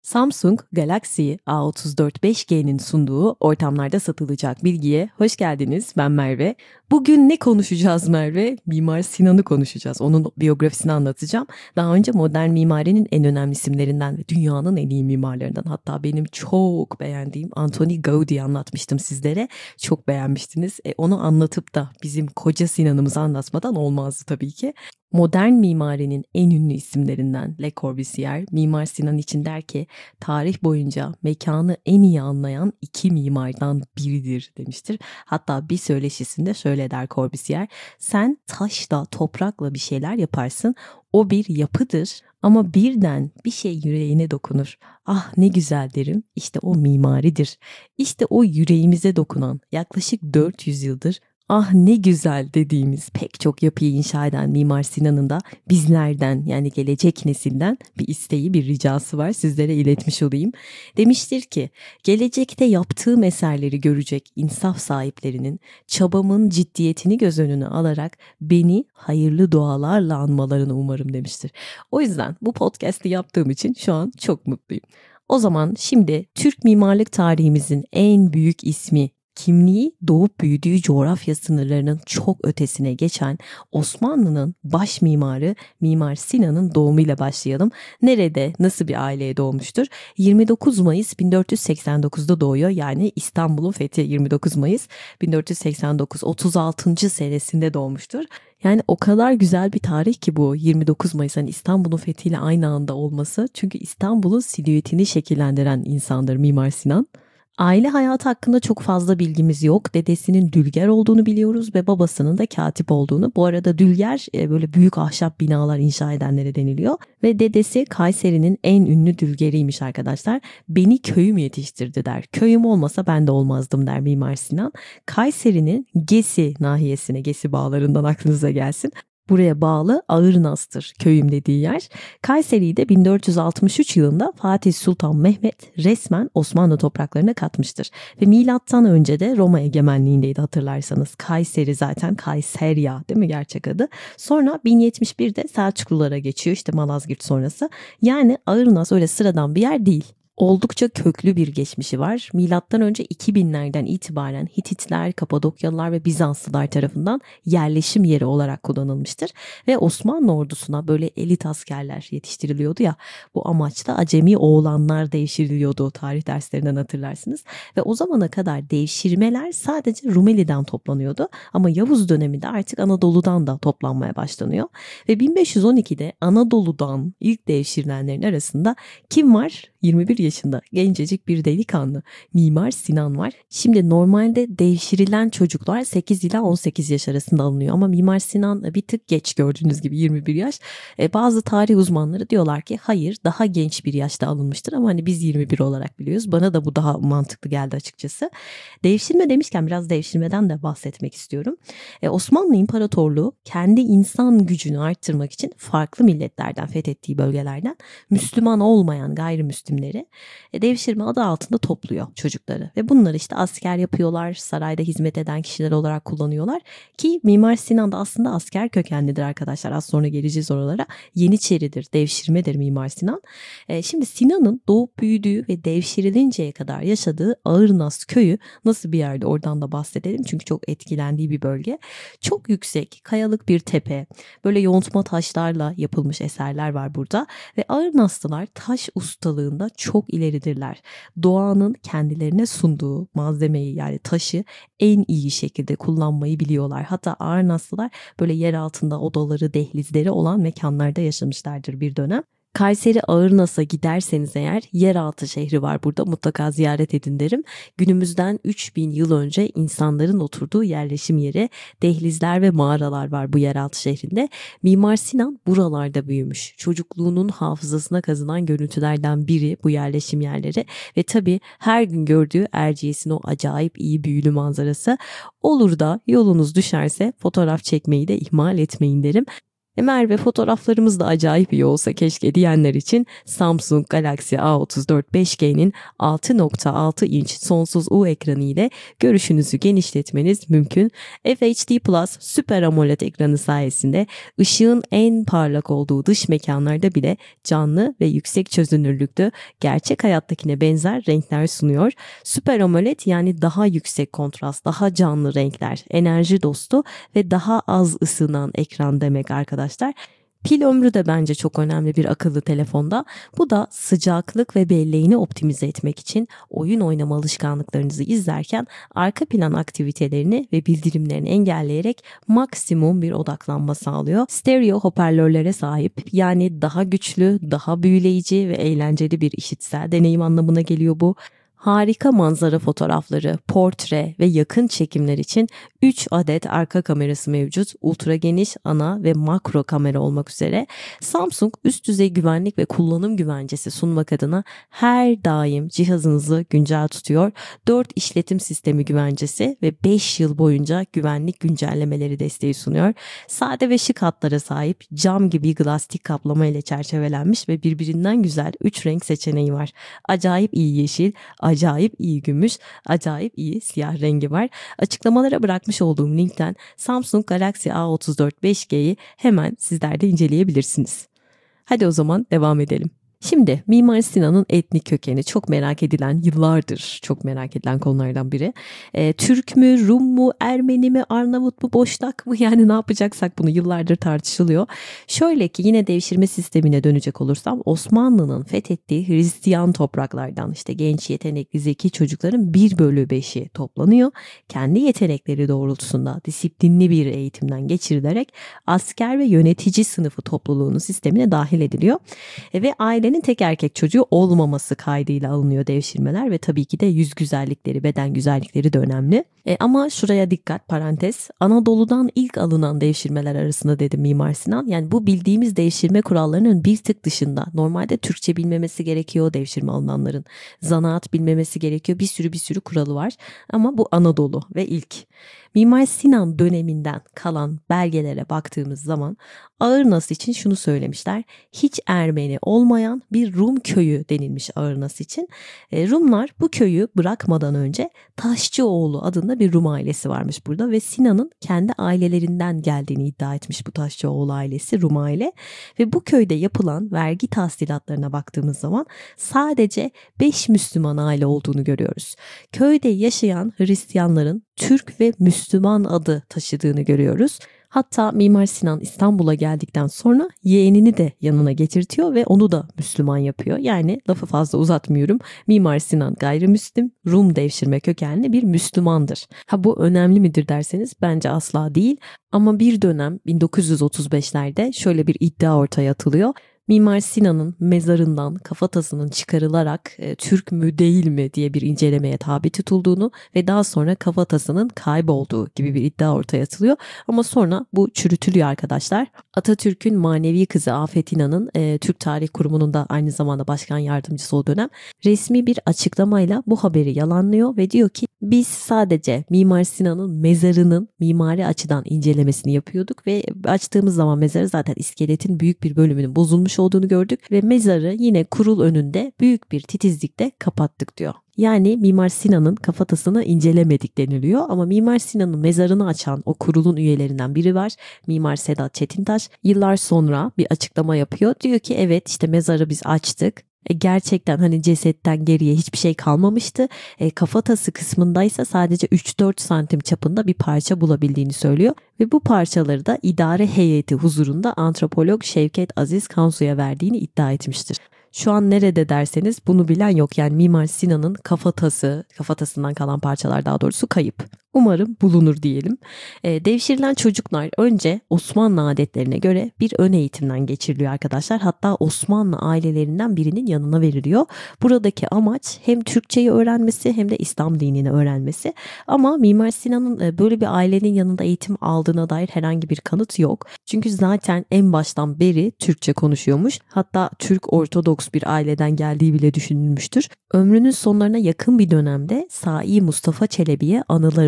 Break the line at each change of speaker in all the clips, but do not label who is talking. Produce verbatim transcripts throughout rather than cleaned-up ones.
Samsung Galaxy A otuz dört beş G'nin sunduğu ortamlarda satılacak bilgiye hoş geldiniz. Ben Merve. Bugün ne konuşacağız Merve? Mimar Sinan'ı konuşacağız. Onun biyografisini anlatacağım. Daha önce modern mimarinin en önemli isimlerinden ve dünyanın en iyi mimarlarından, hatta benim çok beğendiğim Antoni Gaudi'yi anlatmıştım sizlere. Çok beğenmiştiniz. E, onu anlatıp da bizim koca Sinan'ımızı anlatmadan olmazdı tabii ki. Modern mimarinin en ünlü isimlerinden Le Corbusier, Mimar Sinan için der ki, tarih boyunca mekanı en iyi anlayan iki mimardan biridir demiştir. Hatta bir söyleşisinde şöyle der Corbusier, sen taşla, toprakla bir şeyler yaparsın, o bir yapıdır ama birden bir şey yüreğine dokunur. Ah ne güzel derim, işte o mimaridir. İşte o yüreğimize dokunan yaklaşık dört yüz yıldır ah ne güzel dediğimiz pek çok yapıyı inşa eden Mimar Sinan'ın da bizlerden, yani gelecek nesilden bir isteği, bir ricası var, sizlere iletmiş olayım. Demiştir ki, gelecekte yaptığım eserleri görecek insaf sahiplerinin çabamın ciddiyetini göz önüne alarak beni hayırlı dualarla anmalarını umarım demiştir. O yüzden bu podcast'i yaptığım için şu an çok mutluyum. O zaman şimdi Türk mimarlık tarihimizin en büyük ismi, kimliği doğup büyüdüğü coğrafya sınırlarının çok ötesine geçen Osmanlı'nın baş mimarı Mimar Sinan'ın doğumuyla başlayalım. Nerede, nasıl bir aileye doğmuştur? yirmi dokuz Mayıs bin dört yüz seksen dokuzda doğuyor. Yani İstanbul'un fethi yirmi dokuz Mayıs bin dört yüz seksen dokuz, otuz altıncı senesinde doğmuştur. Yani o kadar güzel bir tarih ki bu yirmi dokuz Mayıs, hani İstanbul'un fethiyle aynı anda olması. Çünkü İstanbul'un silüetini şekillendiren insandır Mimar Sinan. Aile hayatı hakkında çok fazla bilgimiz yok. Dedesinin dülger olduğunu biliyoruz ve babasının da katip olduğunu. Bu arada dülger böyle büyük ahşap binalar inşa edenlere deniliyor. Ve dedesi Kayseri'nin en ünlü dülgeriymiş arkadaşlar. Beni köyüm yetiştirdi der. Köyüm olmasa ben de olmazdım der Mimar Sinan. Kayseri'nin Gesi nahiyesine, Gesi bağlarından aklınıza gelsin, buraya bağlı Ağırnas'tır köyüm dediği yer. Kayseri'yi de bin dört yüz altmış üç yılında Fatih Sultan Mehmet resmen Osmanlı topraklarına katmıştır. Ve milattan önce de Roma egemenliğindeydi hatırlarsanız. Kayseri zaten Kayserya değil mi gerçek adı? Sonra bin yetmiş birde Selçuklulara geçiyor, işte Malazgirt sonrası. Yani Ağırnas öyle sıradan bir yer değil. Oldukça köklü bir geçmişi var. Milattan önce iki binlerden itibaren Hititler, Kapadokyalılar ve Bizanslılar tarafından yerleşim yeri olarak kullanılmıştır. Ve Osmanlı ordusuna böyle elit askerler yetiştiriliyordu ya, bu amaçla acemi oğlanlar devşiriliyordu, tarih derslerinden hatırlarsınız. Ve o zamana kadar devşirmeler sadece Rumeli'den toplanıyordu. Ama Yavuz döneminde artık Anadolu'dan da toplanmaya başlanıyor. Ve bin beş yüz on ikide Anadolu'dan ilk devşirilenlerin arasında kim var? yirmi bir yaşında gencecik bir delikanlı Mimar Sinan var. Şimdi normalde devşirilen çocuklar sekiz ila on sekiz yaş arasında alınıyor ama Mimar Sinan bir tık geç, gördüğünüz gibi yirmi bir yaş. E, bazı tarih uzmanları diyorlar ki hayır, daha genç bir yaşta alınmıştır ama hani biz yirmi bir olarak biliyoruz. Bana da bu daha mantıklı geldi açıkçası. Devşirme demişken biraz devşirmeden de bahsetmek istiyorum. E, Osmanlı İmparatorluğu kendi insan gücünü arttırmak için farklı milletlerden fethettiği bölgelerden Müslüman olmayan gayrimüslimleri devşirme adı altında topluyor çocukları ve bunları işte asker yapıyorlar, sarayda hizmet eden kişiler olarak kullanıyorlar ki Mimar Sinan da aslında asker kökenlidir arkadaşlar, az sonra geleceğiz oralara. Yeniçeridir, devşirmedir Mimar Sinan. Şimdi Sinan'ın doğup büyüdüğü ve devşirilinceye kadar yaşadığı Ağırnas köyü nasıl bir yerde, oradan da bahsedelim çünkü çok etkilendiği bir bölge. Çok yüksek, kayalık bir tepe, böyle yontma taşlarla yapılmış eserler var burada ve Ağırnaslılar taş ustalığında çok ileridirler. Doğanın kendilerine sunduğu malzemeyi, yani taşı en iyi şekilde kullanmayı biliyorlar. Hatta Ağırnaslılar böyle yer altında odaları, dehlizleri olan mekanlarda yaşamışlardır bir dönem. Kayseri Ağırnas'a giderseniz eğer yeraltı şehri var burada, mutlaka ziyaret edin derim. Günümüzden üç bin yıl önce insanların oturduğu yerleşim yeri, dehlizler ve mağaralar var bu yeraltı şehrinde. Mimar Sinan buralarda büyümüş. Çocukluğunun hafızasına kazınan görüntülerden biri bu yerleşim yerleri ve tabii her gün gördüğü Erciyes'in o acayip iyi büyülü manzarası. Olur da yolunuz düşerse fotoğraf çekmeyi de ihmal etmeyin derim. E Merve, fotoğraflarımız da acayip iyi olsa keşke diyenler için Samsung Galaxy A otuz dört beş G'nin altı nokta altı inç sonsuz U ekranı ile görüşünüzü genişletmeniz mümkün. F H D Plus Super AMOLED ekranı sayesinde ışığın en parlak olduğu dış mekanlarda bile canlı ve yüksek çözünürlüklü, gerçek hayattakine benzer renkler sunuyor. Super AMOLED yani daha yüksek kontrast, daha canlı renkler, enerji dostu ve daha az ısınan ekran demek arkadaşlar. Pil ömrü de bence çok önemli bir akıllı telefonda. Bu da sıcaklık ve belleğini optimize etmek için oyun oynama alışkanlıklarınızı izlerken arka plan aktivitelerini ve bildirimlerini engelleyerek maksimum bir odaklanma sağlıyor. Stereo hoparlörlere sahip, yani daha güçlü, daha büyüleyici ve eğlenceli bir işitsel deneyim anlamına geliyor bu. Harika manzara fotoğrafları, portre ve yakın çekimler için üç adet arka kamerası mevcut. Ultra geniş, ana ve makro kamera olmak üzere. Samsung üst düzey güvenlik ve kullanım güvencesi sunmak adına her daim cihazınızı güncel tutuyor. dört işletim sistemi güvencesi ve beş yıl boyunca güvenlik güncellemeleri desteği sunuyor. Sade ve şık hatlara sahip, cam gibi plastik kaplama ile çerçevelenmiş ve birbirinden güzel üç renk seçeneği var. Acayip iyi yeşil, acayip iyi gümüş, acayip iyi siyah rengi var. Açıklamalara bırakmış olduğum linkten Samsung Galaxy A otuz dört beş G'yi hemen sizler de inceleyebilirsiniz. Hadi o zaman devam edelim. Şimdi Mimar Sinan'ın etnik kökeni çok merak edilen, yıllardır çok merak edilen konulardan biri. E, Türk mü, Rum mu, Ermeni mi, Arnavut mu, Boşnak mı, yani ne yapacaksak bunu yıllardır tartışılıyor. Şöyle ki, yine devşirme sistemine dönecek olursam, Osmanlı'nın fethettiği Hristiyan topraklardan işte genç, yetenekli, zeki çocukların bir bölü beşi toplanıyor. Kendi yetenekleri doğrultusunda disiplinli bir eğitimden geçirilerek asker ve yönetici sınıfı topluluğunun sistemine dahil ediliyor. E, ve aile tek erkek çocuğu olmaması kaydıyla alınıyor devşirmeler ve tabii ki de yüz güzellikleri, beden güzellikleri de önemli. E ama şuraya dikkat, parantez, Anadolu'dan ilk alınan devşirmeler arasında dedi Mimar Sinan. Yani bu bildiğimiz devşirme kurallarının bir tık dışında. Normalde Türkçe bilmemesi gerekiyor devşirme alınanların. Zanaat bilmemesi gerekiyor. Bir sürü bir sürü kuralı var. Ama bu Anadolu ve ilk. Mimar Sinan döneminden kalan belgelere baktığımız zaman Ağırnas için şunu söylemişler. Hiç Ermeni olmayan bir Rum köyü denilmiş Ağırnas için. E, Rumlar bu köyü bırakmadan önce Taşçıoğlu adında bir Rum ailesi varmış burada ve Sinan'ın kendi ailelerinden geldiğini iddia etmiş bu Taşçıoğlu ailesi, Rum aile. Ve bu köyde yapılan vergi tahsilatlarına baktığımız zaman sadece beş Müslüman aile olduğunu görüyoruz. Köyde yaşayan Hristiyanların Türk ve Müslüman adı taşıdığını görüyoruz. Hatta Mimar Sinan İstanbul'a geldikten sonra yeğenini de yanına getirtiyor ve onu da Müslüman yapıyor. Yani lafı fazla uzatmıyorum. Mimar Sinan gayrimüslim, Rum devşirme kökenli bir Müslümandır. Ha bu önemli midir derseniz bence asla değil. Ama bir dönem bin dokuz yüz otuz beşlerde şöyle bir iddia ortaya atılıyor. Mimar Sinan'ın mezarından kafatasının çıkarılarak e, Türk mü değil mi diye bir incelemeye tabi tutulduğunu ve daha sonra kafatasının kaybolduğu gibi bir iddia ortaya atılıyor. Ama sonra bu çürütülüyor arkadaşlar. Atatürk'ün manevi kızı Afet İnan'ın e, Türk Tarih Kurumu'nun da aynı zamanda başkan yardımcısı o dönem resmi bir açıklamayla bu haberi yalanlıyor ve diyor ki biz sadece Mimar Sinan'ın mezarının mimari açıdan incelemesini yapıyorduk ve açtığımız zaman mezarı zaten iskeletin büyük bir bölümünün bozulmuş olduğunu gördük ve mezarı yine kurul önünde büyük bir titizlikle kapattık diyor. Yani Mimar Sinan'ın kafatasını incelemedik deniliyor ama Mimar Sinan'ın mezarını açan o kurulun üyelerinden biri var. Mimar Sedat Çetintaş yıllar sonra bir açıklama yapıyor. Diyor ki evet işte mezarı biz açtık. E gerçekten hani cesetten geriye hiçbir şey kalmamıştı. E, kafatası kısmındaysa sadece üç dört santim çapında bir parça bulabildiğini söylüyor. Ve bu parçaları da idare heyeti huzurunda antropolog Şevket Aziz Kansu'ya verdiğini iddia etmiştir. Şu an nerede derseniz bunu bilen yok. Yani Mimar Sinan'ın kafatası, kafatasından kalan parçalar daha doğrusu kayıp. Umarım bulunur diyelim. E, devşirilen çocuklar önce Osmanlı adetlerine göre bir ön eğitimden geçiriliyor arkadaşlar. Hatta Osmanlı ailelerinden birinin yanına veriliyor. Buradaki amaç hem Türkçeyi öğrenmesi hem de İslam dinini öğrenmesi. Ama Mimar Sinan'ın e, böyle bir ailenin yanında eğitim aldığına dair herhangi bir kanıt yok. Çünkü zaten en baştan beri Türkçe konuşuyormuş. Hatta Türk Ortodoks bir aileden geldiği bile düşünülmüştür. Ömrünün sonlarına yakın bir dönemde Saî Mustafa Çelebi'ye anılarını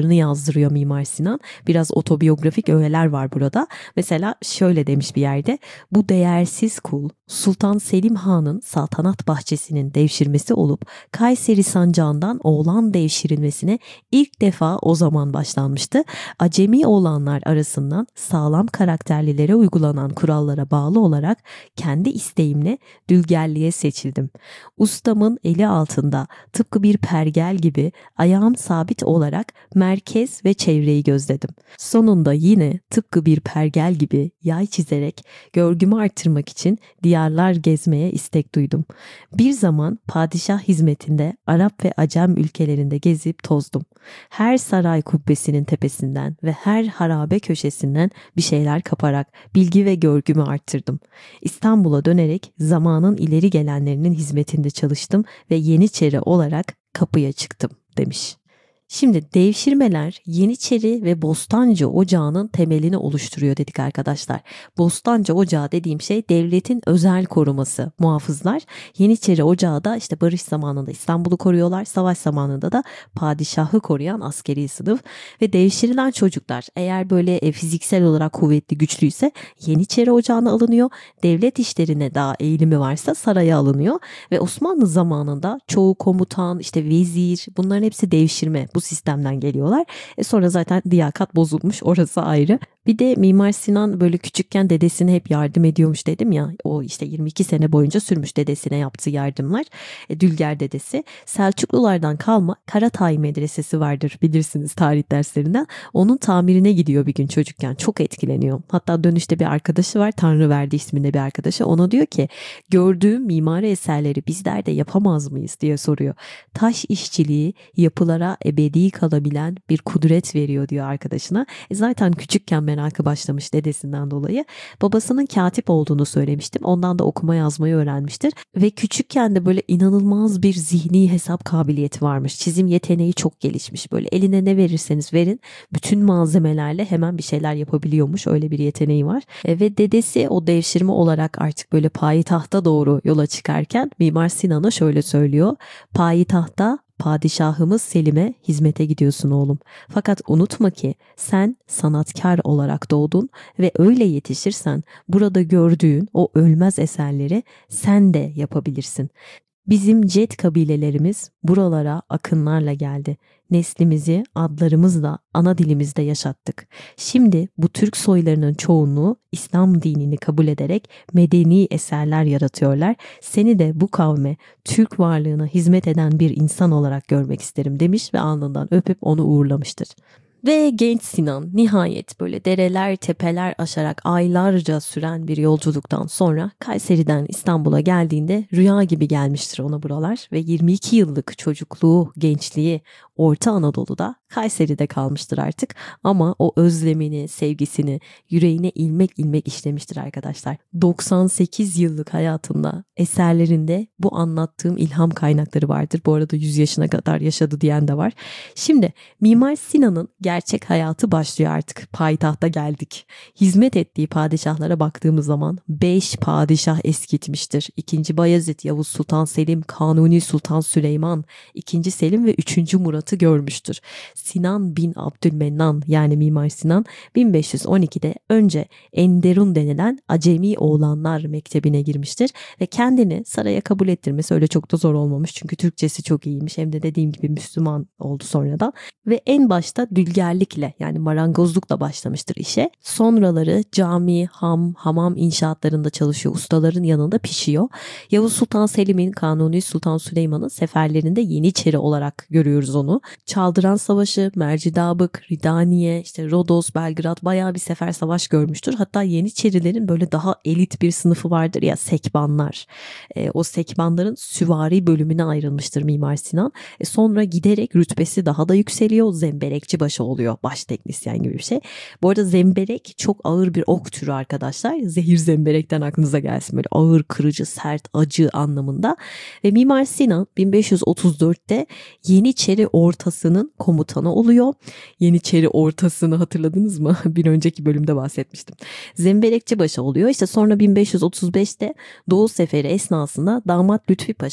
kitaplarını yazdırıyor Mimar Sinan. Biraz otobiyografik öğeler var burada. Mesela şöyle demiş bir yerde: bu değersiz kul Sultan Selim Han'ın saltanat bahçesinin devşirmesi olup Kayseri sancağından oğlan devşirilmesine ilk defa o zaman başlanmıştı. Acemi oğlanlar arasından sağlam karakterlilere uygulanan kurallara bağlı olarak kendi isteğimle dülgerliğe seçildim. Ustamın eli altında tıpkı bir pergel gibi ayağım sabit olarak merkez ve çevreyi gözledim. Sonunda yine tıpkı bir pergel gibi yay çizerek görgümü arttırmak için diyarlar gezmeye istek duydum. Bir zaman padişah hizmetinde Arap ve Acem ülkelerinde gezip tozdum. Her saray kubbesinin tepesinden ve her harabe köşesinden bir şeyler kaparak bilgi ve görgümü arttırdım. İstanbul'a dönerek zamanın ileri gelenlerinin hizmetinde çalıştım ve Yeniçeri olarak kapıya çıktım demiş. Şimdi devşirmeler Yeniçeri ve Bostancı Ocağı'nın temelini oluşturuyor dedik arkadaşlar. Bostancı Ocağı dediğim şey devletin özel koruması, muhafızlar. Yeniçeri Ocağı da işte barış zamanında İstanbul'u koruyorlar, savaş zamanında da padişahı koruyan askeri sınıf. Ve devşirilen çocuklar eğer böyle e, fiziksel olarak kuvvetli, güçlüyse Yeniçeri Ocağı'na alınıyor. Devlet işlerine daha eğilimi varsa saraya alınıyor. Ve Osmanlı zamanında çoğu komutan, işte vezir, bunların hepsi devşirme. Bu sistemden geliyorlar. E sonra zaten liyakat bozulmuş, orası ayrı. Bir de Mimar Sinan böyle küçükken dedesine hep yardım ediyormuş dedim ya. O işte yirmi iki sene boyunca sürmüş dedesine yaptığı yardımlar. E, Dülger dedesi. Selçuklulardan kalma Karatay Medresesi vardır, bilirsiniz tarih derslerinden. Onun tamirine gidiyor bir gün çocukken. Çok etkileniyor. Hatta dönüşte bir arkadaşı var, Tanrıverdi isminde bir arkadaşı. Ona diyor ki gördüğüm mimari eserleri bizler de yapamaz mıyız diye soruyor. Taş işçiliği yapılara ebedi kalabilen bir kudret veriyor diyor arkadaşına. E zaten küçükken merakı başlamış dedesinden dolayı. Babasının katip olduğunu söylemiştim. Ondan da okuma yazmayı öğrenmiştir. Ve küçükken de böyle inanılmaz bir zihni hesap kabiliyeti varmış. Çizim yeteneği çok gelişmiş. Böyle eline ne verirseniz verin bütün malzemelerle hemen bir şeyler yapabiliyormuş. Öyle bir yeteneği var. E ve dedesi o devşirme olarak artık böyle payitahta doğru yola çıkarken Mimar Sinan'a şöyle söylüyor. Payitahta padişahımız Selim'e hizmete gidiyorsun oğlum. Fakat unutma ki sen sanatkar olarak doğdun ve öyle yetişirsen burada gördüğün o ölmez eserleri sen de yapabilirsin. Bizim Cet kabilelerimiz buralara akınlarla geldi. Neslimizi adlarımızla, ana dilimizde yaşattık. Şimdi bu Türk soylarının çoğunluğu İslam dinini kabul ederek medeni eserler yaratıyorlar. Seni de bu kavme, Türk varlığına hizmet eden bir insan olarak görmek isterim demiş ve alnından öpüp onu uğurlamıştır. Ve genç Sinan nihayet böyle dereler tepeler aşarak aylarca süren bir yolculuktan sonra Kayseri'den İstanbul'a geldiğinde rüya gibi gelmiştir ona buralar ve yirmi iki yıllık çocukluğu, gençliği Orta Anadolu'da, Kayseri'de kalmıştır artık ama o özlemini, sevgisini yüreğine ilmek ilmek işlemiştir arkadaşlar. doksan sekiz yıllık hayatında, eserlerinde bu anlattığım ilham kaynakları vardır. Bu arada yüz yaşına kadar yaşadı diyen de var. Şimdi Mimar Sinan'ın gerçek hayatı başlıyor artık. Payitahta geldik. Hizmet ettiği padişahlara baktığımız zaman beş padişah eskitmiştir. İkinci Bayezid, Yavuz Sultan Selim, Kanuni Sultan Süleyman, ikinci Selim ve üçüncü Murat'ı görmüştür. Sinan bin Abdülmennan yani Mimar Sinan bin beş yüz on ikide önce Enderun denilen Acemi Oğlanlar Mektebi'ne girmiştir ve kendini saraya kabul ettirmesi öyle çok da zor olmamış çünkü Türkçesi çok iyiymiş, hem de dediğim gibi Müslüman oldu sonradan ve en başta dülgerlikle yani marangozlukla başlamıştır işe. Sonraları cami, ham, hamam inşaatlarında çalışıyor, ustaların yanında pişiyor. Yavuz Sultan Selim'in, Kanuni Sultan Süleyman'ın seferlerinde Yeniçeri olarak görüyoruz onu. Çaldıran Savaşı, Mercidabık, Ridaniye, işte Rodos, Belgrad bayağı bir sefer savaş görmüştür. Hatta Yeniçerilerin böyle daha elit bir sınıfı vardır ya, sekbanlar. E, o sekbanların süvari bölümüne ayrılmıştır Mimar Sinan. E, sonra giderek rütbesi daha da yükseliyor. Zemberekçi başı oluyor. Baş teknisyen gibi bir şey. Bu arada zemberek çok ağır bir ok türü arkadaşlar. Zehir zemberekten aklınıza gelsin. Böyle ağır, kırıcı, sert, acı anlamında. Ve Mimar Sinan bin beş yüz otuz dörtte Yeniçeri ortasının komutanı oluyor. Yeniçeri ortasını hatırladınız mı? Bir önceki bölümde bahsetmiştim. Zemberekçi başı oluyor. İşte sonra bin beş yüz otuz beşte Doğu Seferi esnasında damat Lütfi Paşa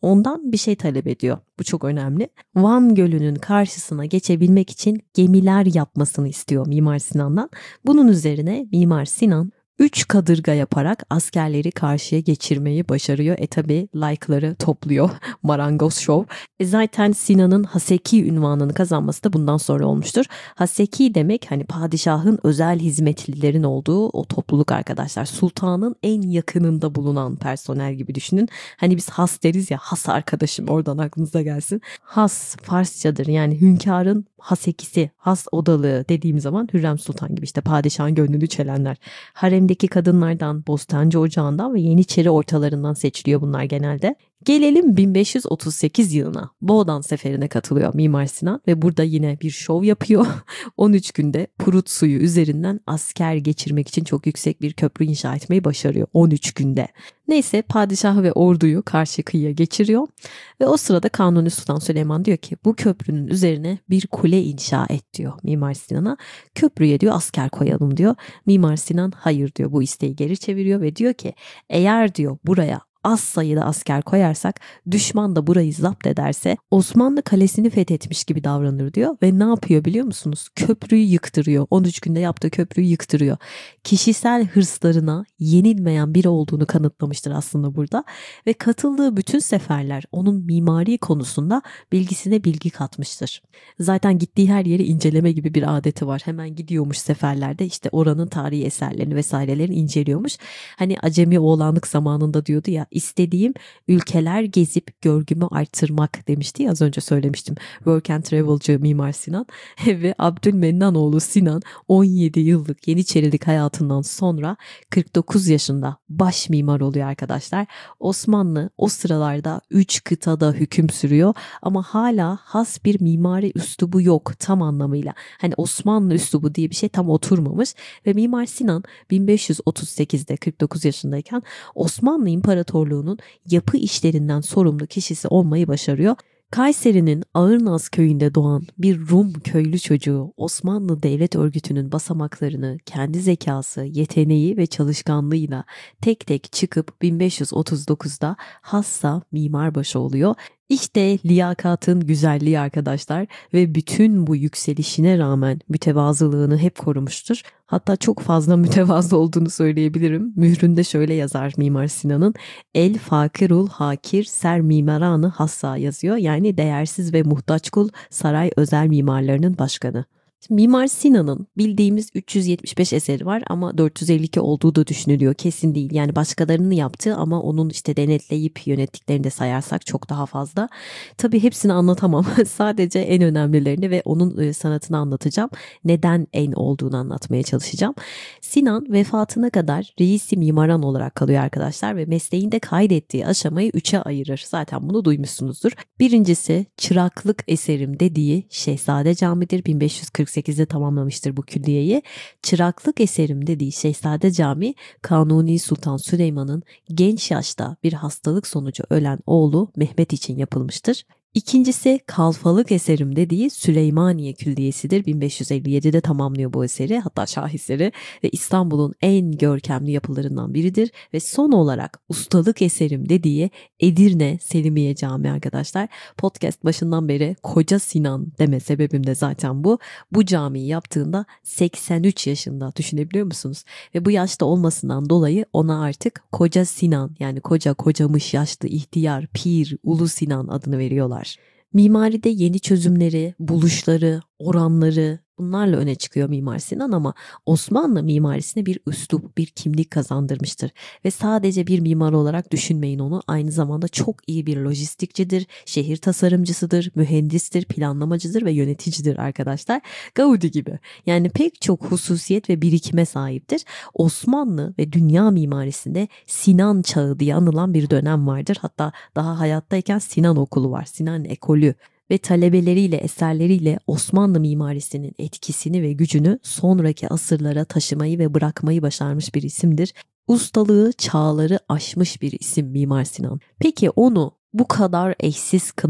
ondan bir şey talep ediyor. Bu çok önemli. Van Gölü'nün karşısına geçebilmek için gemiler yapmasını istiyor Mimar Sinan'dan. Bunun üzerine Mimar Sinan üç kadırga yaparak askerleri karşıya geçirmeyi başarıyor. E tabi like'ları topluyor. Marangoz Show. E zaten Sinan'ın Haseki ünvanını kazanması da bundan sonra olmuştur. Haseki demek hani padişahın özel hizmetlilerin olduğu o topluluk arkadaşlar. Sultanın en yakınında bulunan personel gibi düşünün. Hani biz has deriz ya, has arkadaşım, oradan aklınıza gelsin. Has Farsçadır, yani hünkârın hasekisi, has odalığı dediğim zaman Hürrem Sultan gibi, işte padişahın gönlünü çelenler. Haremdeki kadınlardan, Bostancı Ocağı'ndan ve Yeniçeri ortalarından seçiliyor bunlar genelde. Gelelim bin beş yüz otuz sekiz yılına. Boğdan Seferi'ne katılıyor Mimar Sinan ve burada yine bir şov yapıyor. on üç günde Prut suyu üzerinden asker geçirmek için çok yüksek bir köprü inşa etmeyi başarıyor. on üç günde. Neyse, padişahı ve orduyu karşı kıyıya geçiriyor ve o sırada Kanuni Sultan Süleyman diyor ki bu köprünün üzerine bir kule inşa et diyor Mimar Sinan'a. Köprüye diyor asker koyalım diyor. Mimar Sinan hayır diyor, bu isteği geri çeviriyor ve diyor ki eğer diyor buraya az sayıda asker koyarsak düşman da burayı zapt ederse Osmanlı kalesini fethetmiş gibi davranır diyor ve ne yapıyor biliyor musunuz? Köprüyü yıktırıyor. on üç günde yaptığı köprüyü yıktırıyor. Kişisel hırslarına yenilmeyen biri olduğunu kanıtlamıştır aslında burada ve katıldığı bütün seferler onun mimari konusunda bilgisine bilgi katmıştır. Zaten gittiği her yeri inceleme gibi bir adeti var. Hemen gidiyormuş seferlerde, işte oranın tarihi eserlerini vesairelerini inceliyormuş. Hani Acemi Oğlanlık zamanında diyordu ya, istediğim ülkeler gezip görgümü artırmak demişti ya, az önce söylemiştim. Work and Travel'cı Mimar Sinan ve Abdülmennanoğlu Sinan on yedi yıllık Yeniçerilik hayatından sonra kırk dokuz yaşında baş mimar oluyor arkadaşlar. Osmanlı o sıralarda üç kıtada hüküm sürüyor ama hala has bir mimari üslubu yok tam anlamıyla. Hani Osmanlı üslubu diye bir şey tam oturmamış ve Mimar Sinan bin beş yüz otuz sekizde kırk dokuz yaşındayken Osmanlı İmparatorluğu'nun yapı işlerinden sorumlu kişisi olmayı başarıyor. Kayseri'nin Ağırnaz köyünde doğan bir Rum köylü çocuğu Osmanlı Devlet Örgütü'nün basamaklarını kendi zekası, yeteneği ve çalışkanlığıyla tek tek çıkıp bin beş yüz otuz dokuzda hassa mimarbaşı oluyor. İşte liyakatın güzelliği arkadaşlar ve bütün bu yükselişine rağmen mütevazılığını hep korumuştur. Hatta çok fazla mütevazı olduğunu söyleyebilirim. Mühründe şöyle yazar Mimar Sinan'ın: El fakirul hakir ser mimaranı hassa yazıyor. Yani değersiz ve muhtaç kul saray özel mimarlarının başkanı. Mimar Sinan'ın bildiğimiz üç yüz yetmiş beş eseri var ama dört yüz elli iki olduğu da düşünülüyor. Kesin değil. Yani başkalarının yaptığı ama onun işte denetleyip yönettiklerini de sayarsak çok daha fazla. Tabii hepsini anlatamam. Sadece en önemlilerini ve onun sanatını anlatacağım. Neden en olduğunu anlatmaya çalışacağım. Sinan vefatına kadar reis-i mimaran olarak kalıyor arkadaşlar ve mesleğinde kaydettiği aşamayı üçe ayırır. Zaten bunu duymuşsunuzdur. Birincisi çıraklık eserim dediği Şehzade Camii'dir. bin beş yüz kırk sekizde tamamlamıştır bu külliyeyi. Çıraklık eserim dediği Şehzade Camii, Kanuni Sultan Süleyman'ın genç yaşta bir hastalık sonucu ölen oğlu Mehmet için yapılmıştır. İkincisi kalfalık eserim dediği Süleymaniye Külliyesi'dir. bin beş yüz elli yedide tamamlıyor bu eseri, hatta şahiseri ve İstanbul'un en görkemli yapılarından biridir. Ve son olarak ustalık eserim dediği Edirne Selimiye Camii arkadaşlar. Podcast başından beri Koca Sinan deme sebebim de zaten bu. Bu camiyi yaptığında seksen üç yaşında, düşünebiliyor musunuz? Ve bu yaşta olmasından dolayı ona artık Koca Sinan, yani koca kocamış yaşlı ihtiyar pir Ulu Sinan adını veriyorlar. Mimaride yeni çözümleri, buluşları, oranları, bunlarla öne çıkıyor Mimar Sinan ama Osmanlı mimarisine bir üslup, bir kimlik kazandırmıştır. Ve sadece bir mimar olarak düşünmeyin onu, aynı zamanda çok iyi bir lojistikçidir, şehir tasarımcısıdır, mühendistir, planlamacıdır ve yöneticidir arkadaşlar. Gaudi gibi. Yani pek çok hususiyet ve birikime sahiptir. Osmanlı ve dünya mimarisinde Sinan Çağı diye anılan bir dönem vardır. Hatta daha hayattayken Sinan Okulu var, Sinan Ekolü. Ve talebeleriyle, eserleriyle Osmanlı mimarisinin etkisini ve gücünü sonraki asırlara taşımayı ve bırakmayı başarmış bir isimdir. Ustalığı çağları aşmış bir isim Mimar Sinan. Peki onu bu kadar eşsiz kılan,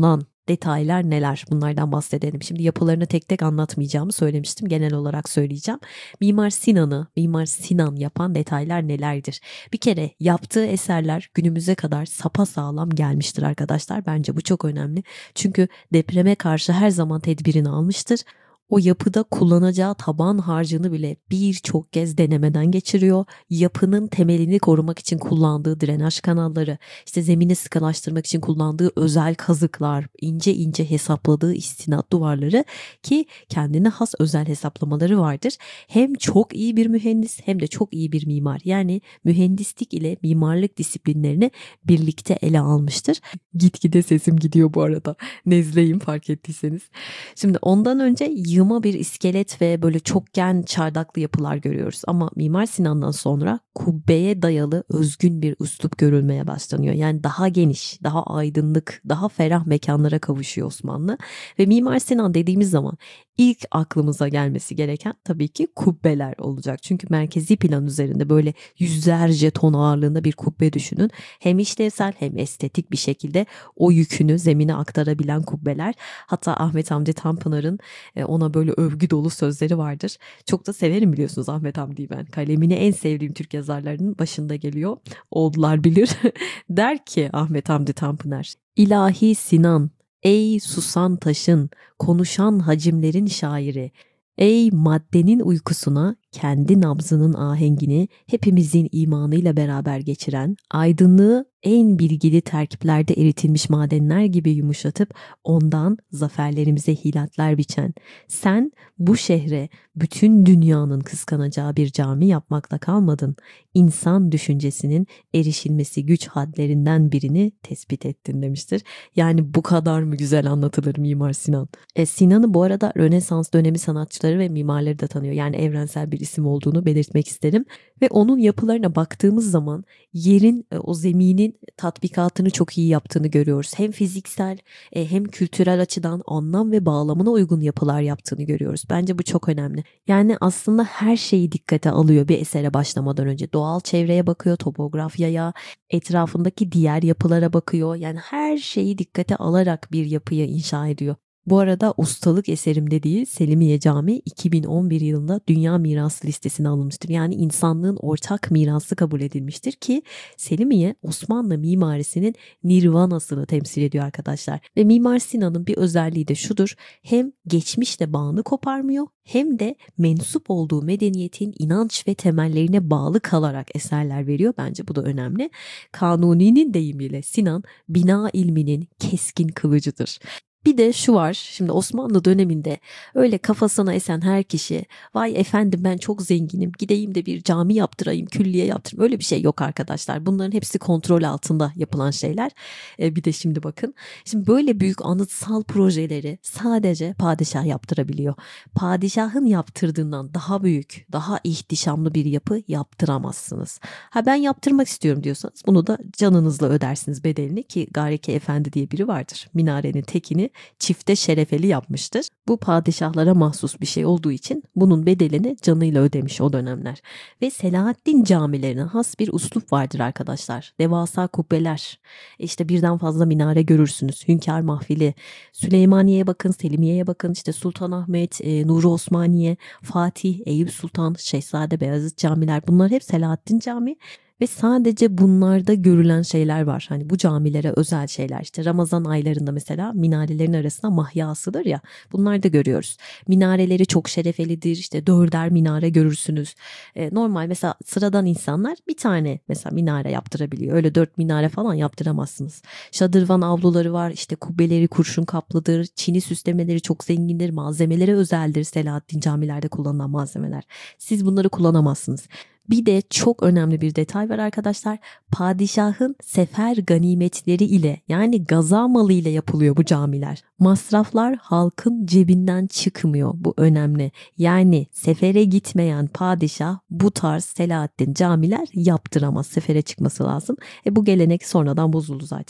detaylar neler? Bunlardan bahsedelim. Şimdi yapılarını tek tek anlatmayacağımı söylemiştim. Genel olarak söyleyeceğim. Mimar Sinan'ı, Mimar Sinan yapan detaylar nelerdir? Bir kere yaptığı eserler günümüze kadar sapasağlam gelmiştir arkadaşlar. Bence bu çok önemli. Çünkü depreme karşı her zaman tedbirini almıştır. O yapıda kullanacağı taban harcını bile birçok kez denemeden geçiriyor. Yapının temelini korumak için kullandığı drenaj kanalları, işte zemini sıkılaştırmak için kullandığı özel kazıklar, ince ince hesapladığı istinat duvarları ki kendine has özel hesaplamaları vardır. Hem çok iyi bir mühendis hem de çok iyi bir mimar. Yani mühendislik ile mimarlık disiplinlerini birlikte ele almıştır. Gitgide sesim gidiyor bu arada. Nezleyim fark ettiyseniz. Şimdi ondan önce yığma bir iskelet ve böyle çokgen çardaklı yapılar görüyoruz. Ama Mimar Sinan'dan sonra kubbeye dayalı özgün bir üslup görülmeye başlanıyor. Yani daha geniş, daha aydınlık, daha ferah mekanlara kavuşuyor Osmanlı. Ve Mimar Sinan dediğimiz zaman ilk aklımıza gelmesi gereken tabii ki kubbeler olacak. Çünkü merkezi plan üzerinde böyle yüzlerce ton ağırlığında bir kubbe düşünün. Hem işlevsel hem estetik bir şekilde o yükünü zemine aktarabilen kubbeler. Hatta Ahmet Hamdi Tanpınar'ın ona böyle övgü dolu sözleri vardır. Çok da severim biliyorsunuz Ahmet Hamdi'yi ben. Kalemini en sevdiğim Türk yazarlarının başında geliyor. Oldular bilir. Der ki Ahmet Hamdi Tanpınar, İlahi Sinan, ey susan taşın, konuşan hacimlerin şairi, ey maddenin uykusuna kendi nabzının ahengini hepimizin imanıyla beraber geçiren, aydınlığı en bilgili terkiplerde eritilmiş madenler gibi yumuşatıp ondan zaferlerimize hilatler biçen, sen bu şehre bütün dünyanın kıskanacağı bir cami yapmakla kalmadın, insan düşüncesinin erişilmesi güç hadlerinden birini tespit ettin demiştir. Yani bu kadar mı güzel anlatılır Mimar Sinan? E, Sinan'ı bu arada Rönesans dönemi sanatçıları ve mimarları da tanıyor. Yani evrensel bir isim olduğunu belirtmek isterim. Ve onun yapılarına baktığımız zaman yerin, o zeminin tatbikatını çok iyi yaptığını görüyoruz. Hem fiziksel hem kültürel açıdan anlam ve bağlamına uygun yapılar yaptığını görüyoruz. Bence bu çok önemli. Yani aslında her şeyi dikkate alıyor bir esere başlamadan önce. Doğal çevreye bakıyor, topografyaya, etrafındaki diğer yapılara bakıyor. Yani her şeyi dikkate alarak bir yapıyı inşa ediyor. Bu arada ustalık eserimde değil, Selimiye Camii iki bin on bir yılında Dünya Mirası listesine alınmıştır. Yani insanlığın ortak mirası kabul edilmiştir ki Selimiye Osmanlı mimarisinin nirvanasını temsil ediyor arkadaşlar. Ve Mimar Sinan'ın bir özelliği de şudur: hem geçmişle bağını koparmıyor hem de mensup olduğu medeniyetin inanç ve temellerine bağlı kalarak eserler veriyor. Bence bu da önemli. Kanuni'nin deyimiyle Sinan bina ilminin keskin kılıcıdır. Bir de şu var, şimdi Osmanlı döneminde öyle kafasına esen her kişi vay efendim ben çok zenginim gideyim de bir cami yaptırayım, külliye yaptırayım, öyle bir şey yok arkadaşlar. Bunların hepsi kontrol altında yapılan şeyler. Ee, bir de şimdi bakın, şimdi böyle büyük anıtsal projeleri sadece padişah yaptırabiliyor. Padişahın yaptırdığından daha büyük, daha ihtişamlı bir yapı yaptıramazsınız. Ha ben yaptırmak istiyorum diyorsanız bunu da canınızla ödersiniz bedelini, ki Gariki Efendi diye biri vardır. Minarenin tekini çifte şerefeli yapmıştır. Bu padişahlara mahsus bir şey olduğu için bunun bedelini canıyla ödemiş o dönemler. Ve Selahaddin camilerine has bir üslup vardır arkadaşlar. Devasa kubbeler, işte birden fazla minare görürsünüz. Hünkâr mahfili, Süleymaniye'ye bakın, Selimiye'ye bakın, işte Sultanahmet, e, Nuri Osmaniye, Fatih, Eyüp Sultan, Şehzade Beyazıt camiler, bunlar hep Selahaddin Camii. Ve sadece bunlarda görülen şeyler var. Hani bu camilere özel şeyler. İşte Ramazan aylarında mesela minarelerin arasına mahya asılır ya. Bunlar da görüyoruz. Minareleri çok şerefelidir. İşte dörder minare görürsünüz. Ee, normal mesela sıradan insanlar bir tane mesela minare yaptırabiliyor. Öyle dört minare falan yaptıramazsınız. Şadırvan avluları var. İşte kubbeleri kurşun kaplıdır. Çini süslemeleri çok zengindir. Malzemeleri özeldir. Selahaddin camilerde kullanılan malzemeler. Siz bunları kullanamazsınız. Bir de çok önemli bir detay var arkadaşlar. Padişahın sefer ganimetleri ile, yani gaza malı ile yapılıyor bu camiler. Masraflar halkın cebinden çıkmıyor. Bu önemli. Yani sefere gitmeyen padişah bu tarz Selahaddin camiler yaptıramaz. Sefere çıkması lazım. E bu gelenek sonradan bozuldu zaten.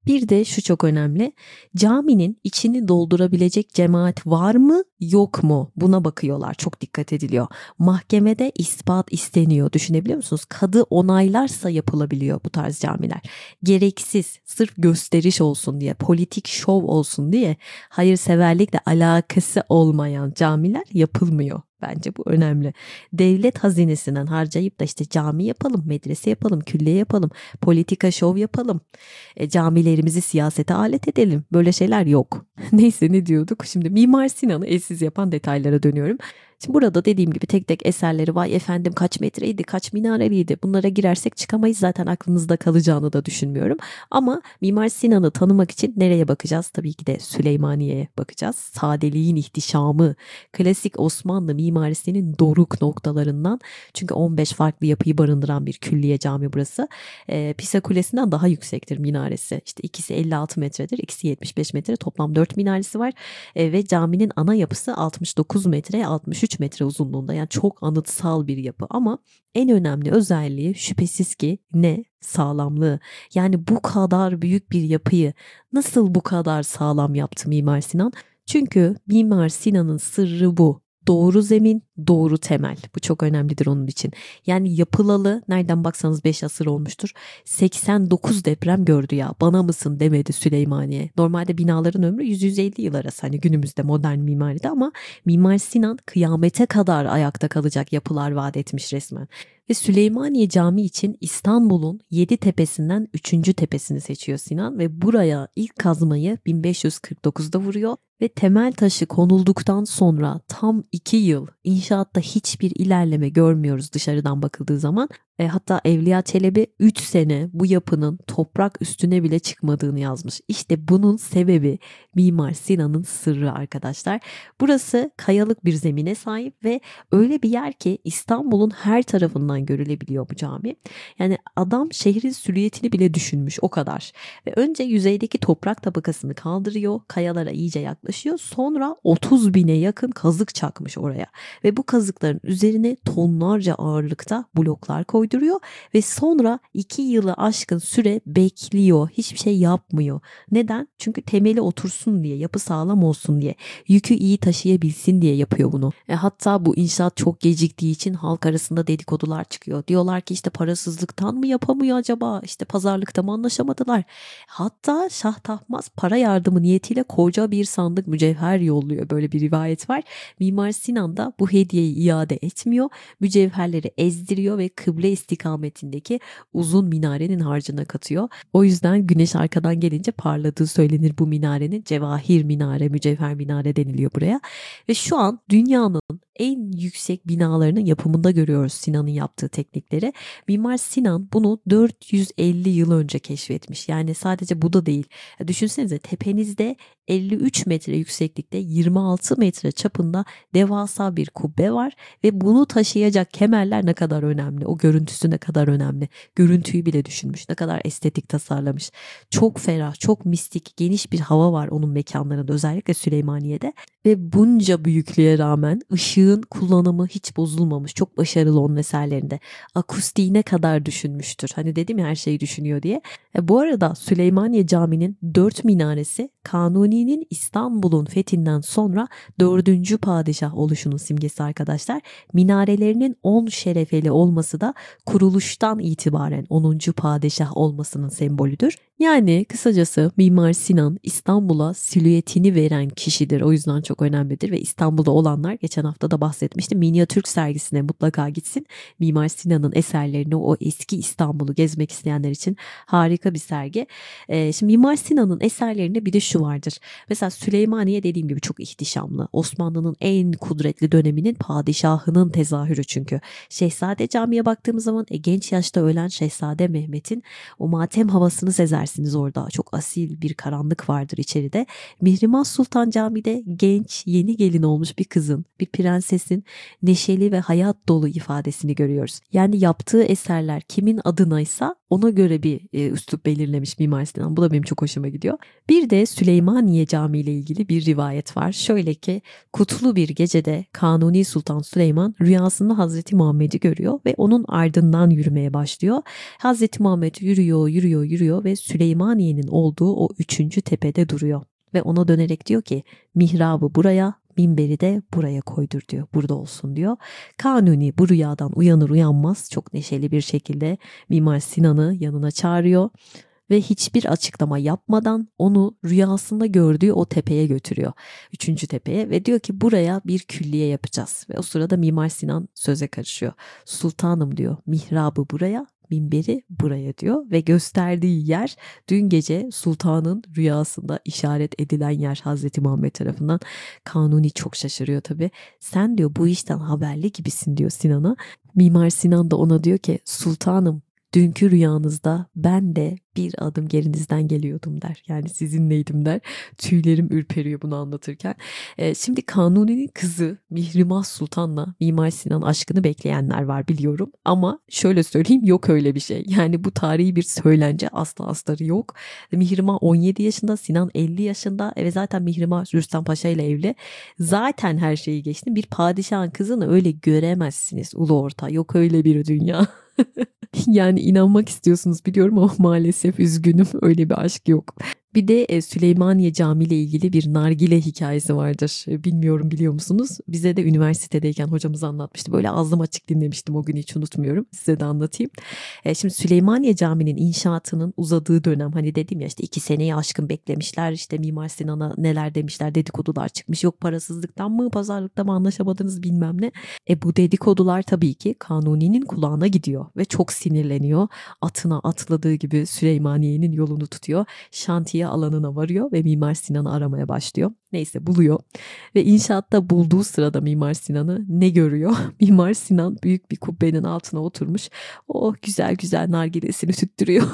Bir de şu çok önemli. Caminin içini doldurabilecek cemaat var mı yok mu? Buna bakıyorlar. Çok dikkat ediliyor. Mahkemede ispat isteniyor. Düşünebiliyor musunuz? Kadı onaylarsa yapılabiliyor bu tarz camiler. Gereksiz, sırf gösteriş olsun diye, politik şov olsun diye hayırseverlikle alakası olmayan camiler yapılmıyor. Bence bu önemli. Devlet hazinesinden harcayıp da işte cami yapalım, medrese yapalım, külliye yapalım, politika şov yapalım, e, camilerimizi siyasete alet edelim. Böyle şeyler yok. Neyse, ne diyorduk? Şimdi Mimar Sinan'ı eşsiz yapan detaylara dönüyorum. Şimdi burada dediğim gibi tek tek eserleri, vay efendim kaç metreydi, kaç minareliydi, bunlara girersek çıkamayız, zaten aklınızda kalacağını da düşünmüyorum. Ama Mimar Sinan'ı tanımak için nereye bakacağız? Tabii ki de Süleymaniye'ye bakacağız. Sadeliğin ihtişamı, klasik Osmanlı mimarisinin doruk noktalarından, çünkü on beş farklı yapıyı barındıran bir külliye cami burası. E, Pisa Kulesi'nden daha yüksektir minaresi. İşte ikisi elli altı metredir, ikisi yetmiş beş metre, toplam dört minaresi var. E, ve caminin ana yapısı altmış dokuz metre, altmış üç metre uzunluğunda, yani çok anıtsal bir yapı. Ama en önemli özelliği şüphesiz ki ne? Sağlamlığı. Yani bu kadar büyük bir yapıyı nasıl bu kadar sağlam yaptı Mimar Sinan? Çünkü Mimar Sinan'ın sırrı bu. Doğru zemin, doğru temel. Bu çok önemlidir onun için. Yani yapılalı nereden baksanız beş asır olmuştur. seksen dokuz deprem gördü ya. Bana mısın demedi Süleymaniye. Normalde binaların ömrü yüz yüz elli yıl arası, hani günümüzde modern mimaride, ama Mimar Sinan kıyamete kadar ayakta kalacak yapılar vaat etmiş resmen. Ve Süleymaniye Camii için İstanbul'un yedi tepesinden üçüncü tepesini seçiyor Sinan ve buraya ilk kazmayı bin beş yüz kırk dokuzda vuruyor ve temel taşı konulduktan sonra tam iki yıl inşaatta hiçbir ilerleme görmüyoruz dışarıdan bakıldığı zaman. E, hatta Evliya Çelebi üç sene bu yapının toprak üstüne bile çıkmadığını yazmış. İşte bunun sebebi Mimar Sinan'ın sırrı arkadaşlar. Burası kayalık bir zemine sahip ve öyle bir yer ki İstanbul'un her tarafından görülebiliyor bu cami. Yani adam şehrin silüetini bile düşünmüş, o kadar. Ve önce yüzeydeki toprak tabakasını kaldırıyor, kayalara iyice yaklaşıyor. Sonra otuz bine yakın kazık çakmış oraya. Ve bu kazıkların üzerine tonlarca ağırlıkta bloklar koyuyor. Duruyor ve sonra iki yılı aşkın süre bekliyor. Hiçbir şey yapmıyor. Neden? Çünkü temeli otursun diye, yapı sağlam olsun diye, yükü iyi taşıyabilsin diye yapıyor bunu. E, hatta bu inşaat çok geciktiği için halk arasında dedikodular çıkıyor. Diyorlar ki işte parasızlıktan mı yapamıyor acaba? İşte pazarlıkta mı anlaşamadılar? Hatta Şah Tahmaz para yardımı niyetiyle koca bir sandık mücevher yolluyor. Böyle bir rivayet var. Mimar Sinan da bu hediyeyi iade etmiyor. Mücevherleri ezdiriyor ve kıble istikametindeki uzun minarenin harcına katıyor. O yüzden güneş arkadan gelince parladığı söylenir bu minarenin. Cevahir minare, mücevher minare deniliyor buraya. Ve şu an dünyanın en yüksek binalarının yapımında görüyoruz Sinan'ın yaptığı teknikleri. Mimar Sinan bunu dört yüz elli yıl önce keşfetmiş. Yani sadece bu da değil. Düşünsenize, tepenizde elli üç metre yükseklikte, yirmi altı metre çapında devasa bir kubbe var ve bunu taşıyacak kemerler ne kadar önemli. O görüntüsü ne kadar önemli. Görüntüyü bile düşünmüş. Ne kadar estetik tasarlamış. Çok ferah, çok mistik, geniş bir hava var onun mekanlarında, özellikle Süleymaniye'de. Ve bunca büyüklüğe rağmen ışığın kullanımı hiç bozulmamış. Çok başarılı onun eserlerinde. Akustiğine kadar düşünmüştür. Hani dedim ya, her şeyi düşünüyor diye. E bu arada Süleymaniye Camii'nin dört minaresi Kanuni'nin İstanbul'un fethinden sonra dördüncü padişah oluşunun simgesi arkadaşlar. Minarelerinin on şerefeli olması da kuruluştan itibaren onuncu padişah olmasının sembolüdür. Yani kısacası Mimar Sinan İstanbul'a silüetini veren kişidir. O yüzden çok önemlidir ve İstanbul'da olanlar, geçen hafta da bahsetmiştim, Minyatürk sergisine mutlaka gitsin. Mimar Sinan'ın eserlerini, o eski İstanbul'u gezmek isteyenler için harika bir sergi. Ee, şimdi Mimar Sinan'ın eserlerinde bir de şu vardır. Mesela Süleymaniye dediğim gibi çok ihtişamlı. Osmanlı'nın en kudretli döneminin padişahının tezahürü çünkü. Şehzade Camii'ye baktığımız zaman e, genç yaşta ölen Şehzade Mehmet'in o matem havasını sezersiniz orada. Çok asil bir karanlık vardır içeride. Mihrimah Sultan Camii'de genç, yeni gelin olmuş bir kızın, bir prensesin neşeli ve hayat dolu ifadesini görüyoruz. Yani yaptığı eserler kimin adınaysa ona göre bir e, üslup belirlemiş Mimar Sinan. Bu da benim çok hoşuma gidiyor. Bir de Süleyman Süleymaniye Camii ile ilgili bir rivayet var. Şöyle ki kutlu bir gecede Kanuni Sultan Süleyman rüyasında Hazreti Muhammed'i görüyor ve onun ardından yürümeye başlıyor. Hazreti Muhammed yürüyor, yürüyor, yürüyor ve Süleymaniye'nin olduğu o üçüncü tepede duruyor. Ve ona dönerek diyor ki mihrabı buraya, minberi de buraya koydur diyor. Burada olsun diyor. Kanuni bu rüyadan uyanır uyanmaz çok neşeli bir şekilde Mimar Sinan'ı yanına çağırıyor. Ve hiçbir açıklama yapmadan onu rüyasında gördüğü o tepeye götürüyor. Üçüncü tepeye ve diyor ki buraya bir külliye yapacağız. Ve o sırada Mimar Sinan söze karışıyor. Sultanım diyor, mihrabı buraya, minberi buraya diyor. Ve gösterdiği yer dün gece sultanın rüyasında işaret edilen yer Hazreti Muhammed tarafından. Kanuni çok şaşırıyor tabii. Sen diyor bu işten haberli gibisin diyor Sinan'a. Mimar Sinan da ona diyor ki sultanım, dünkü rüyanızda ben de bir adım gerinizden geliyordum der. Yani sizinleydim der. Tüylerim ürperiyor bunu anlatırken. Ee, şimdi Kanuni'nin kızı Mihrimah Sultan'la Mimar Sinan aşkını bekleyenler var biliyorum. Ama şöyle söyleyeyim yok öyle bir şey. Yani bu tarihi bir söylence asla astarı yok. Mihrimah on yedi yaşında, Sinan elli yaşında ve zaten Mihrimah Rüstem Paşa ile evli. Zaten her şeyi geçtim. Bir padişahın kızını öyle göremezsiniz ulu orta. Yok öyle bir dünya. Yani inanmak istiyorsunuz biliyorum ama maalesef üzgünüm öyle bir aşk yok. Bir de Süleymaniye Camii ile ilgili bir nargile hikayesi vardır. Bilmiyorum biliyor musunuz? Bize de üniversitedeyken hocamız anlatmıştı. Böyle ağzım açık dinlemiştim o günü hiç unutmuyorum. Size de anlatayım. Şimdi Süleymaniye Camii'nin inşaatının uzadığı dönem hani dedim ya işte iki seneyi aşkın beklemişler. İşte Mimar Sinan'a neler demişler dedikodular çıkmış. Yok parasızlıktan mı pazarlıktan mı anlaşamadınız bilmem ne. E bu dedikodular tabii ki Kanuni'nin kulağına gidiyor ve çok sinirleniyor. Atına atladığı gibi Süleymaniye'nin yolunu tutuyor. Şantiye alanına varıyor ve Mimar Sinan'ı aramaya başlıyor. Neyse buluyor ve inşaatta bulduğu sırada Mimar Sinan'ı ne görüyor? Mimar Sinan büyük bir kubbenin altına oturmuş. O güzel güzel nargilesini tüttürüyor.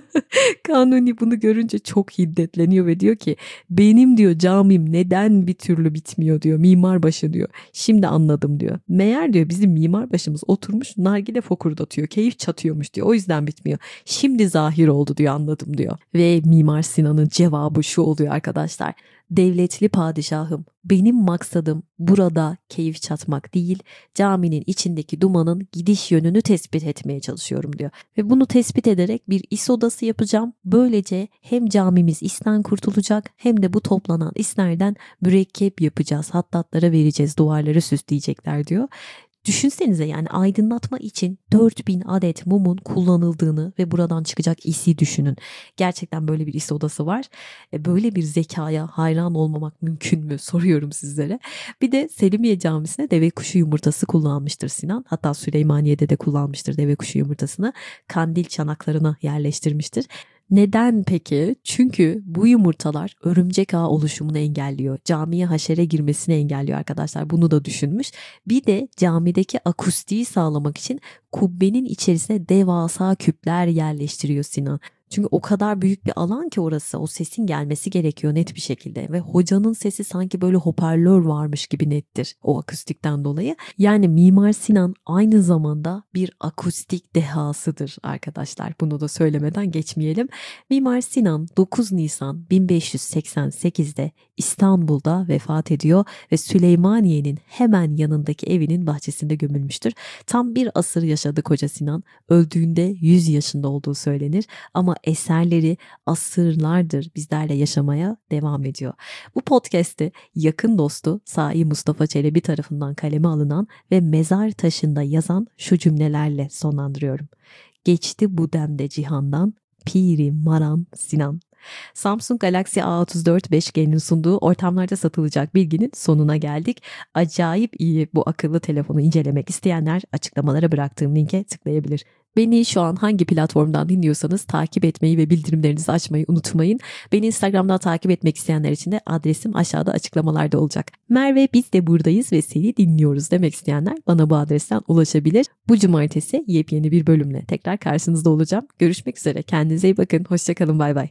Kanuni bunu görünce çok hiddetleniyor ve diyor ki benim diyor camim neden bir türlü bitmiyor diyor. Mimarbaşı diyor. Şimdi anladım diyor. Meğer diyor bizim mimarbaşımız oturmuş nargile fokurdatıyor. Keyif çatıyormuş diyor. O yüzden bitmiyor. Şimdi zahir oldu diyor anladım diyor. Ve Mimar Sinan'ın cevabı şu oluyor arkadaşlar. Devletli padişahım, benim maksadım burada keyif çatmak değil, caminin içindeki dumanın gidiş yönünü tespit etmeye çalışıyorum diyor. Ve bunu tespit ederek bir is odası yapacağım. Böylece hem camimiz isten kurtulacak hem de bu toplanan islerden mürekkep yapacağız. Hattatlara vereceğiz, duvarları süsleyecekler diyor. Düşünsenize yani aydınlatma için dört bin adet mumun kullanıldığını ve buradan çıkacak isi düşünün. Gerçekten böyle bir is odası var. Böyle bir zekaya hayran olmamak mümkün mü? Soruyorum sizlere. Bir de Selimiye Camisi'ne deve kuşu yumurtası kullanmıştır Sinan. Hatta Süleymaniye'de de kullanmıştır deve kuşu yumurtasını. Kandil çanaklarına yerleştirmiştir. Neden peki? Çünkü bu yumurtalar örümcek ağı oluşumunu engelliyor. Camiye haşere girmesini engelliyor arkadaşlar. Bunu da düşünmüş. Bir de camideki akustiği sağlamak için kubbenin içerisine devasa küpler yerleştiriyor Sinan. Çünkü o kadar büyük bir alan ki orası, o sesin gelmesi gerekiyor net bir şekilde ve hocanın sesi sanki böyle hoparlör varmış gibi nettir o akustikten dolayı. Yani Mimar Sinan aynı zamanda bir akustik dehasıdır arkadaşlar. Bunu da söylemeden geçmeyelim. Mimar Sinan dokuz Nisan bin beş yüz seksen sekizde İstanbul'da vefat ediyor ve Süleymaniye'nin hemen yanındaki evinin bahçesinde gömülmüştür. Tam bir asır yaşadı Koca Sinan. Öldüğünde yüz yaşında olduğu söylenir ama eserleri asırlardır bizlerle yaşamaya devam ediyor. Bu podcast'i yakın dostu Sahi Mustafa Çelebi tarafından kaleme alınan ve mezar taşında yazan şu cümlelerle sonlandırıyorum. Geçti bu demde cihandan, Piri Maran Sinan. Samsung Galaxy A otuz dört beş G'nin sunduğu ortamlarda satılacak bilginin sonuna geldik. Acayip iyi bu akıllı telefonu incelemek isteyenler açıklamalara bıraktığım linke tıklayabilir. Beni şu an hangi platformdan dinliyorsanız takip etmeyi ve bildirimlerinizi açmayı unutmayın. Beni Instagram'dan takip etmek isteyenler için de adresim aşağıda açıklamalarda olacak. Merve biz de buradayız ve seni dinliyoruz demek isteyenler bana bu adresten ulaşabilir. Bu cumartesi yepyeni bir bölümle tekrar karşınızda olacağım. Görüşmek üzere. Kendinize iyi bakın. Hoşça kalın. Bay bay.